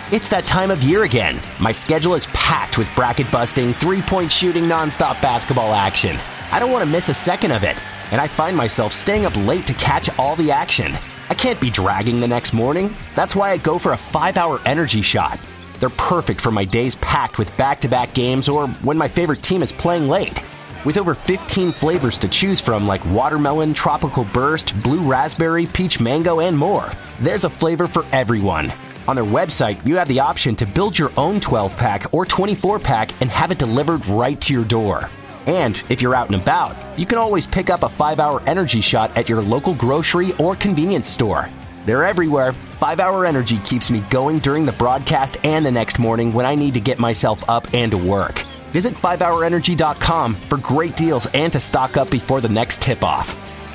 It's that time of year again. My schedule is packed with bracket-busting, three-point shooting, nonstop basketball action. I don't want to miss a second of it, and I find myself staying up late to catch all the action. I can't be dragging the next morning. That's why I go for a 5-hour energy shot. They're perfect for my days packed with back-to-back games or when my favorite team is playing late. With over 15 flavors to choose from like watermelon, tropical burst, blue raspberry, peach mango, and more, there's a flavor for everyone. On their website, you have the option to build your own 12-pack or 24-pack and have it delivered right to your door. And if you're out and about, you can always pick up a 5-hour energy shot at your local grocery or convenience store. They're everywhere. 5-hour energy keeps me going during the broadcast and the next morning when I need to get myself up and to work. Visit 5hourenergy.com for great deals and to stock up before the next tip-off.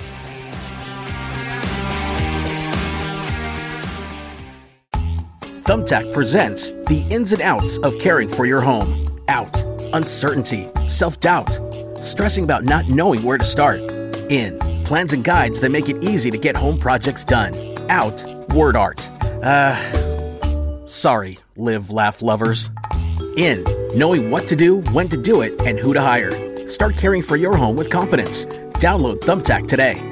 Thumbtack presents the ins and outs of caring for your home. Out, uncertainty, self-doubt, stressing about not knowing where to start. In, plans and guides that make it easy to get home projects done. Out, word art. Sorry, live, laugh lovers. In, knowing what to do, when to do it, and who to hire. Start caring for your home with confidence. Download Thumbtack today.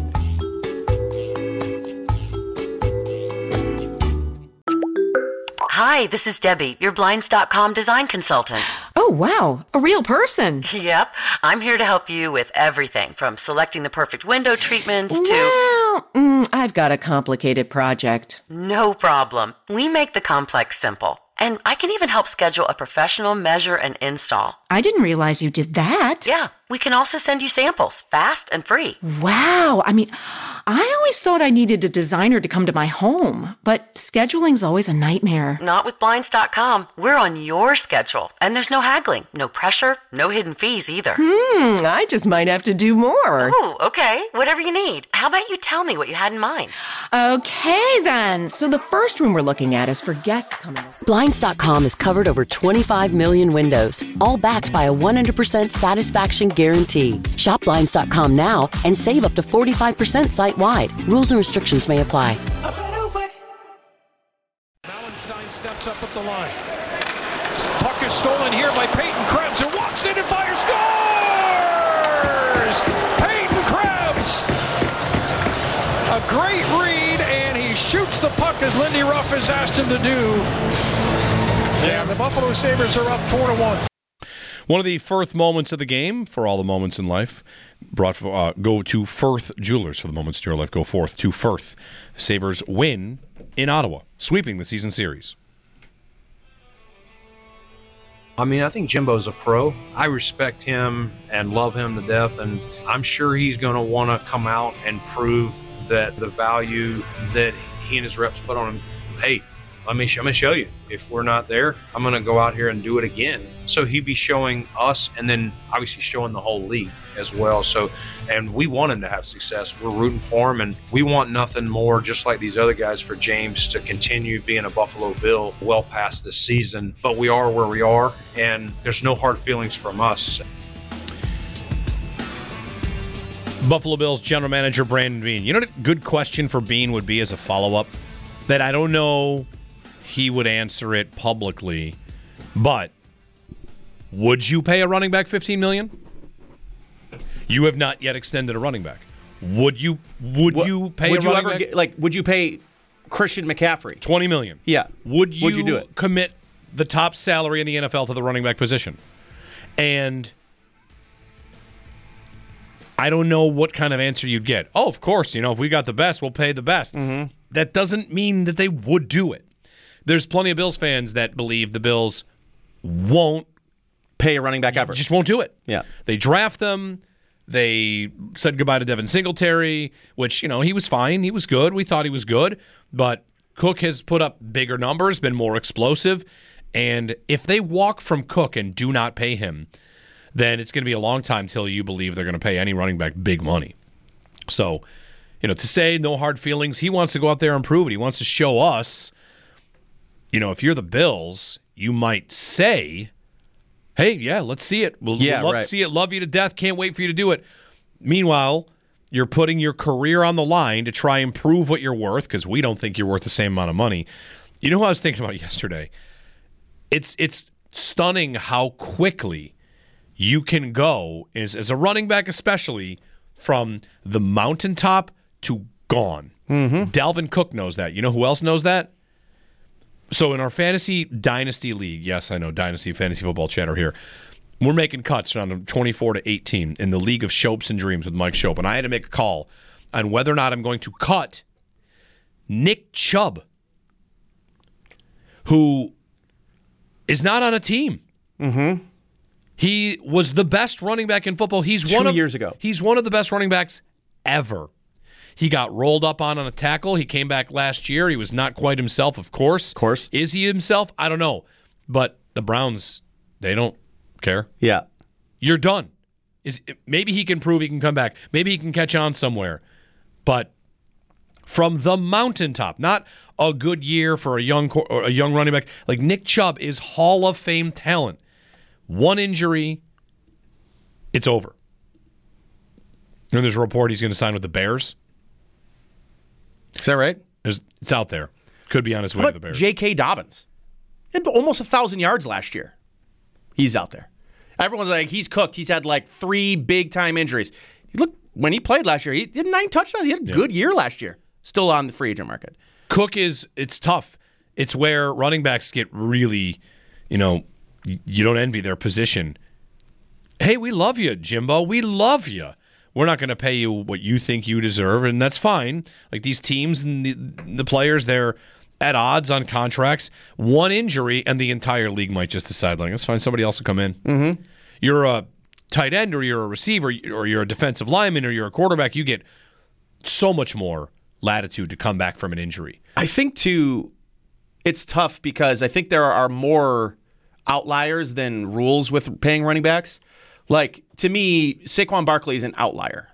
Hi, this is Debbie, your Blinds.com design consultant. Oh, wow, a real person. Yep, I'm here to help you with everything from selecting the perfect window treatments to... Well, I've got a complicated project. No problem. We make the complex simple. And I can even help schedule a professional measure and install. I didn't realize you did that. Yeah, we can also send you samples, fast and free. Wow, I always thought I needed a designer to come to my home, but scheduling's always a nightmare. Not with Blinds.com. We're on your schedule, and there's no haggling, no pressure, no hidden fees either. I just might have to do more. Oh, okay, whatever you need. How about you tell me what you had in mind? Okay, then. So the first room we're looking at is for guests coming over. Blinds.com has covered over 25 million windows, all backed by a 100% satisfaction guarantee. Shop Blinds.com now and save up to 45% site-wide. Rules and restrictions may apply. Mallenstein steps up at the line. Puck is stolen here by Peyton Krebs, who walks in and fires, scores! Peyton Krebs! A great read, and he shoots the puck as Lindy Ruff has asked him to do. And the Buffalo Sabres are up 4-1. One of the first moments of the game, for all the moments in life, go to Firth Jewelers for the moments in your life. Go forth to Firth. Sabres win in Ottawa, sweeping the season series. I think Jimbo's a pro. I respect him and love him to death, and I'm sure he's going to want to come out and prove that the value that he and his reps put on him, hey, I'm going to show you. If we're not there, I'm going to go out here and do it again. So he'd be showing us and then obviously showing the whole league as well. So, and we want him to have success. We're rooting for him, and we want nothing more, just like these other guys, for James to continue being a Buffalo Bill well past this season. But we are where we are, and there's no hard feelings from us. Buffalo Bills general manager Brandon Beane. You know what a good question for Beane would be as a follow-up? That I don't know he would answer it publicly, but would you pay a running back $15 million? You have not yet extended a running back. Would you pay a running back? Would you pay Christian McCaffrey $20 million? Yeah. Would you do it? Commit the top salary in the NFL to the running back position? And I don't know what kind of answer you'd get. Oh, of course, if we got the best, we'll pay the best. Mm-hmm. That doesn't mean that they would do it. There's plenty of Bills fans that believe the Bills won't pay a running back ever. Just won't do it. Yeah. They draft them. They said goodbye to Devin Singletary, which, he was fine. He was good. We thought he was good. But Cook has put up bigger numbers, been more explosive. And if they walk from Cook and do not pay him, then it's going to be a long time till you believe they're going to pay any running back big money. So, to say no hard feelings, he wants to go out there and prove it. He wants to show us, if you're the Bills, you might say, hey, yeah, let's see it. We'll love to see it. Love you to death. Can't wait for you to do it. Meanwhile, you're putting your career on the line to try and prove what you're worth, because we don't think you're worth the same amount of money. You know what I was thinking about yesterday? It's stunning how quickly you can go, as a running back especially, from the mountaintop to gone. Mm-hmm. Dalvin Cook knows that. You know who else knows that? So in our fantasy dynasty league, yes, I know, dynasty fantasy football chatter here, we're making cuts around 24 to 18 in the League of Shopes and Dreams with Mike Shope, and I had to make a call on whether or not I'm going to cut Nick Chubb, who is not on a team. Mm-hmm. He was the best running back in football. He's 2 years ago. He's one of the best running backs ever. He got rolled up on a tackle. He came back last year. He was not quite himself, of course. Of course. Is he himself? I don't know. But the Browns, they don't care. Yeah. You're done. Maybe he can prove he can come back. Maybe he can catch on somewhere. But from the mountaintop, not a good year for a young running back. Like Nick Chubb is Hall of Fame talent. One injury, it's over. And there's a report he's going to sign with the Bears. Is that right? It's out there. Could be on his way to the Bears. J.K. Dobbins. He had almost 1,000 yards last year. He's out there. Everyone's like, he's cooked. He's had like 3 big-time injuries. Look, when he played last year, he did 9 touchdowns. He had a good year last year. Still on the free agent market. Cook it's tough. It's where running backs get really, you don't envy their position. Hey, we love you, Jimbo. We love you. We're not going to pay you what you think you deserve, and that's fine. Like these teams and the players, they're at odds on contracts. One injury, and the entire league might just decide, like, let's find somebody else to come in. Mm-hmm. You're a tight end, or you're a receiver, or you're a defensive lineman, or you're a quarterback. You get so much more latitude to come back from an injury. I think, too, it's tough because I think there are more outliers than rules with paying running backs. Like, to me, Saquon Barkley is an outlier.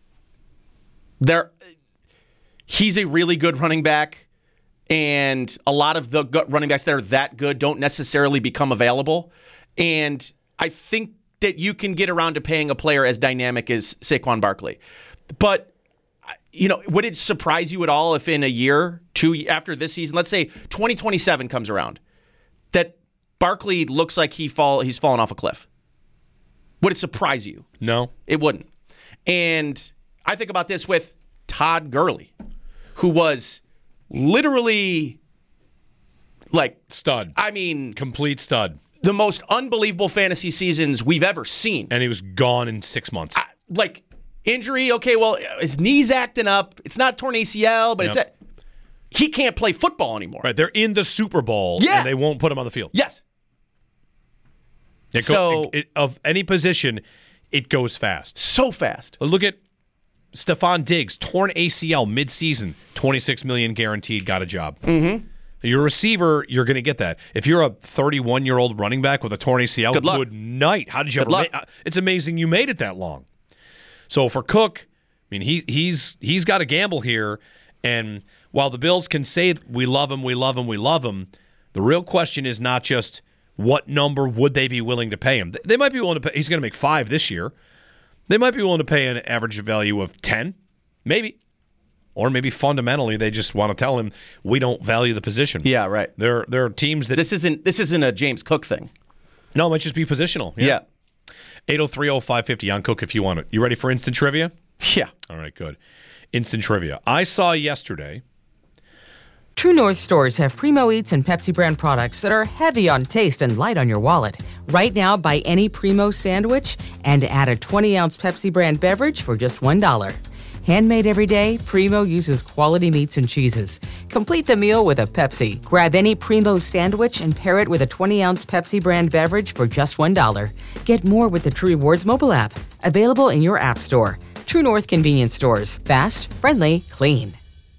He's a really good running back, and a lot of the running backs that are that good don't necessarily become available. And I think that you can get around to paying a player as dynamic as Saquon Barkley. But would it surprise you at all if in a year, 2 after this season, let's say 2027 comes around, that Barkley looks like he's fallen off a cliff? Would it surprise you? No. It wouldn't. And I think about this with Todd Gurley, who was literally like stud. I mean, complete stud. The most unbelievable fantasy seasons we've ever seen. And he was gone in 6 months. Injury, okay, well, his knee's acting up. It's not torn ACL, but he can't play football anymore. Right, they're in the Super Bowl, and they won't put him on the field. Yes. Of any position, it goes fast. So fast. Look at Stephon Diggs, torn ACL midseason, $26 million guaranteed, got a job. Mm-hmm. You're a receiver, you're going to get that. If you're a 31-year-old running back with a torn ACL, good night. How did you ever? It's amazing you made it that long. So for Cook, I mean, he's got to gamble here. And while the Bills can say we love him, the real question is not just what number would they be willing to pay him. They might be willing to pay. He's going to make 5 this year. They might be willing to pay an average value of 10, maybe. Or maybe fundamentally they just want to tell him we don't value the position. Yeah, right. There are teams that this isn't a James Cook thing. No, it might just be positional. Yeah. 803-0550 on Cook if you want it. You ready for instant trivia? Yeah. All right, good. Instant trivia. I saw yesterday. True North stores have Primo Eats and Pepsi brand products that are heavy on taste and light on your wallet. Right now, buy any Primo sandwich and add a 20-ounce Pepsi brand beverage for just $1. Handmade every day, Primo uses quality meats and cheeses. Complete the meal with a Pepsi. Grab any Primo sandwich and pair it with a 20-ounce Pepsi brand beverage for just $1. Get more with the True Rewards mobile app. Available in your app store. True North convenience stores. Fast, friendly, clean.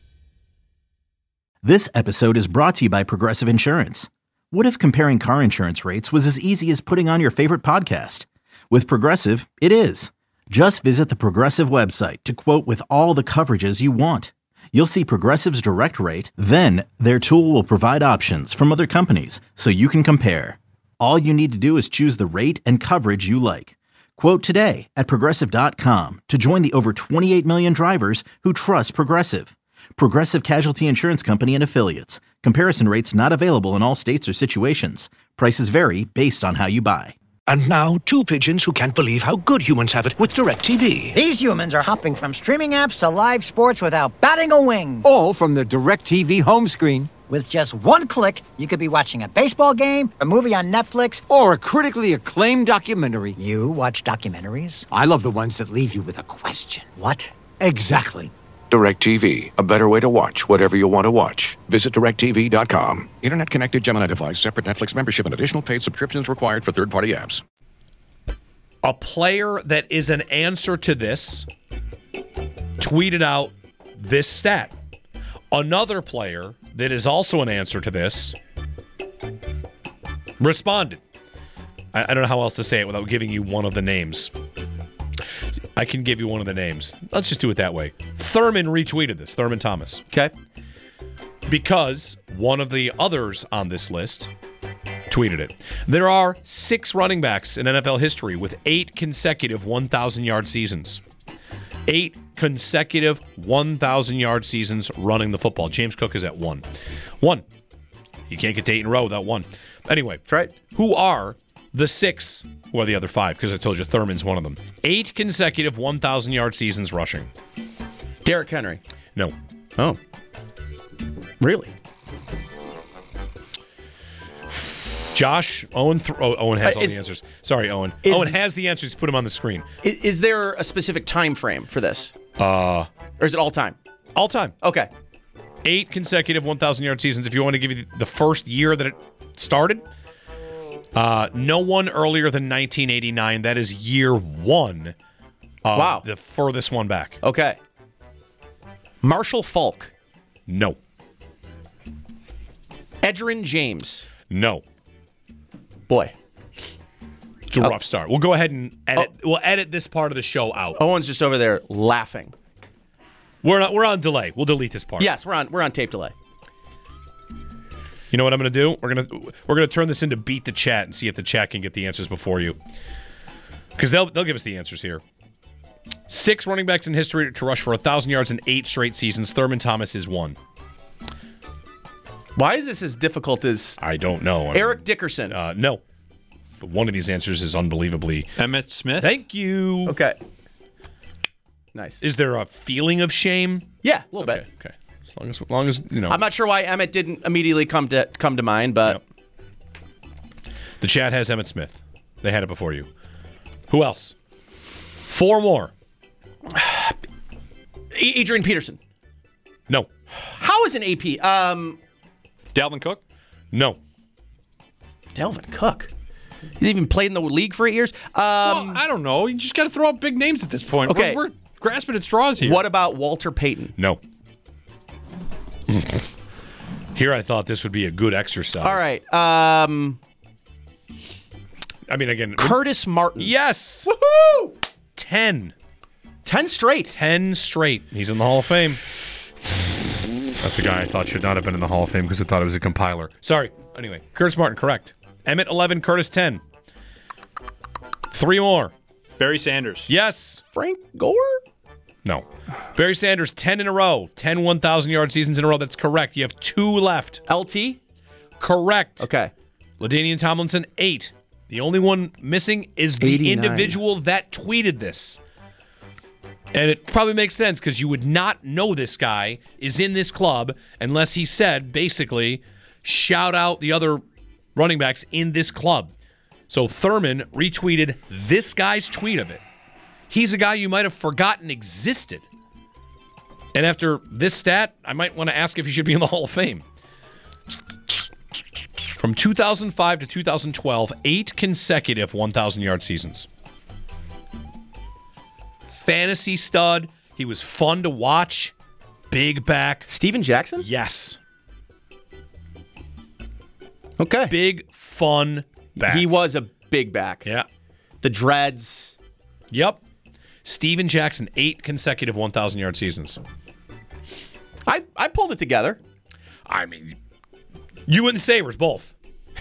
This episode is brought to you by Progressive Insurance. What if comparing car insurance rates was as easy as putting on your favorite podcast? With Progressive, it is. Just visit the Progressive website to quote with all the coverages you want. You'll see Progressive's direct rate, then their tool will provide options from other companies so you can compare. All you need to do is choose the rate and coverage you like. Quote today at Progressive.com to join the over 28 million drivers who trust Progressive. Progressive Casualty Insurance Company and Affiliates. Comparison rates not available in all states or situations. Prices vary based on how you buy. And now, two pigeons who can't believe how good humans have it with DirecTV. These humans are hopping from streaming apps to live sports without batting a wing. All from the DirecTV home screen. With just one click, you could be watching a baseball game, a movie on Netflix, or a critically acclaimed documentary. You watch documentaries? I love the ones that leave you with a question. What? Exactly. DirecTV, a better way to watch whatever you want to watch. Visit DirecTV.com. Internet-connected Gemini device, separate Netflix membership, and additional paid subscriptions required for third-party apps. A player that is an answer to this tweeted out this stat. Another player that is also an answer to this responded. I don't know how else to say it without giving you one of the names. I can give you one of the names. Let's just do it that way. Thurman retweeted this. Thurman Thomas. Okay. Because one of the others on this list tweeted it. There are 6 running backs in NFL history with 8 consecutive 1,000-yard seasons. 8 consecutive 1,000-yard seasons running the football. James Cook is at 1. 1. You can't get to 8 in a row without 1. Anyway. That's right. Who are the 6, who are the other 5? Because I told you Thurman's one of them. 8 consecutive 1,000-yard seasons rushing. Derrick Henry. No. Oh. Really? Josh, Owen Owen has all the answers. Sorry, Owen. Owen has the answers. Put them on the screen. Is there a specific time frame for this? Or is it all time? All time. Okay. 8 consecutive 1,000-yard seasons. If you want to give you the first year that it started, no one earlier than 1989. That is year 1. Wow. The furthest one back. Okay. Marshall Faulk. No. Edgerrin James. No. Boy. It's a rough start. We'll go ahead and edit. We'll edit this part of the show out. Owen's just over there laughing. We're on delay. We'll delete this part. Yes, we're on tape delay. You know what I'm going to do? We're going to turn this into Beat the Chat and see if the chat can get the answers before you. Because they'll give us the answers here. 6 running backs in history to rush for 1,000 yards in 8 straight seasons. Thurman Thomas is 1. Why is this as difficult as... I don't know. Eric Dickerson. No. But one of these answers is unbelievably... Emmitt Smith? Thank you. Okay. Nice. Is there a feeling of shame? Yeah, a little bit. Okay. As long as you know. I'm not sure why Emmitt didn't immediately come to mind, but... Yep. The chat has Emmitt Smith. They had it before you. Who else? 4 more. Adrian Peterson. No. How is an AP? Dalvin Cook? No. Dalvin Cook? He's even played in the league for 8 years? Well, I don't know. You just got to throw out big names at this point. Okay. We're grasping at straws here. What about Walter Payton? No. Here I thought this would be a good exercise. All right. I mean, again... Curtis Martin. Yes! Woohoo! 10. 10 straight. 10 straight. He's in the Hall of Fame. That's the guy I thought should not have been in the Hall of Fame because I thought it was a compiler. Sorry. Anyway, Curtis Martin, correct. Emmett, 11. Curtis, 10. 3 more. Barry Sanders. Yes. Frank Gore? No. Barry Sanders, 10 in a row. 10 1,000-yard seasons in a row. That's correct. You have 2 left. LT? Correct. Okay. LaDainian Tomlinson, 8. The only one missing is the 89. individual that tweeted this. And it probably makes sense because you would not know this guy is in this club unless he said, basically, shout out the other running backs in this club. So Thurman retweeted this guy's tweet of it. He's a guy you might have forgotten existed. And after this stat, I might want to ask if he should be in the Hall of Fame. From 2005 to 2012, 8 consecutive 1,000-yard seasons. Fantasy stud. He was fun to watch. Big back. Steven Jackson? Yes. Okay. Big, fun back. He was a big back. Yeah. The dreads. Yep. Steven Jackson, 8 consecutive 1,000-yard seasons. I pulled it together. I mean, you and the Sabres, both.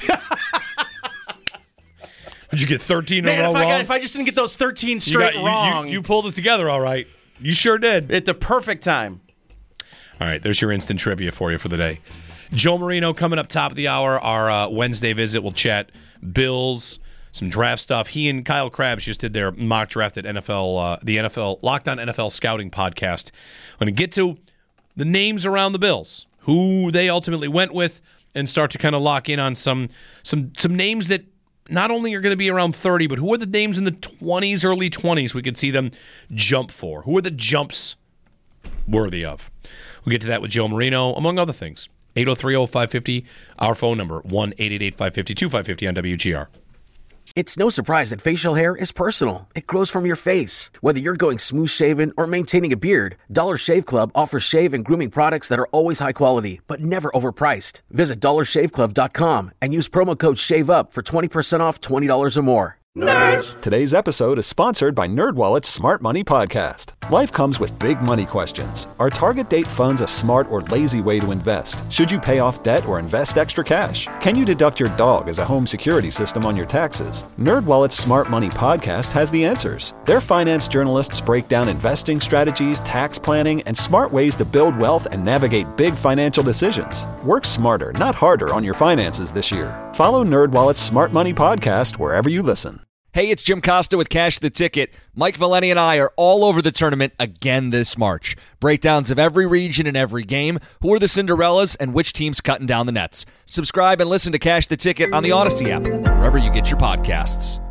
Did you get 13 in a row wrong? If I just didn't get those 13 straight wrong. You pulled it together all right. You sure did. At the perfect time. All right, there's your instant trivia for you for the day. Joe Marino coming up top of the hour. Our Wednesday visit. We'll chat Bills, some draft stuff. He and Kyle Krabs just did their mock draft at the NFL Locked On NFL Scouting podcast. I'm going to get to the names around the Bills, who they ultimately went with, and start to kind of lock in on some names that not only are going to be around 30, but who are the names in the 20s, early 20s we could see them jump for? Who are the jumps worthy of? We'll get to that with Joe Marino, among other things. 803-0550, our phone number, 1-888-550-2550 on WGR. It's no surprise that facial hair is personal. It grows from your face. Whether you're going smooth shaven or maintaining a beard, Dollar Shave Club offers shave and grooming products that are always high quality, but never overpriced. Visit dollarshaveclub.com and use promo code SHAVEUP for 20% off $20 or more. Nerds! Today's episode is sponsored by NerdWallet's Smart Money Podcast. Life comes with big money questions. Are target date funds a smart or lazy way to invest? Should you pay off debt or invest extra cash? Can you deduct your dog as a home security system on your taxes? NerdWallet's Smart Money Podcast has the answers. Their finance journalists break down investing strategies, tax planning, and smart ways to build wealth and navigate big financial decisions. Work smarter, not harder on your finances this year. Follow NerdWallet's Smart Money Podcast wherever you listen. Hey, it's Jim Costa with Cash the Ticket. Mike Valeni and I are all over the tournament again this March. Breakdowns of every region and every game, who are the Cinderellas, and which team's cutting down the nets. Subscribe and listen to Cash the Ticket on the Odyssey app, wherever you get your podcasts.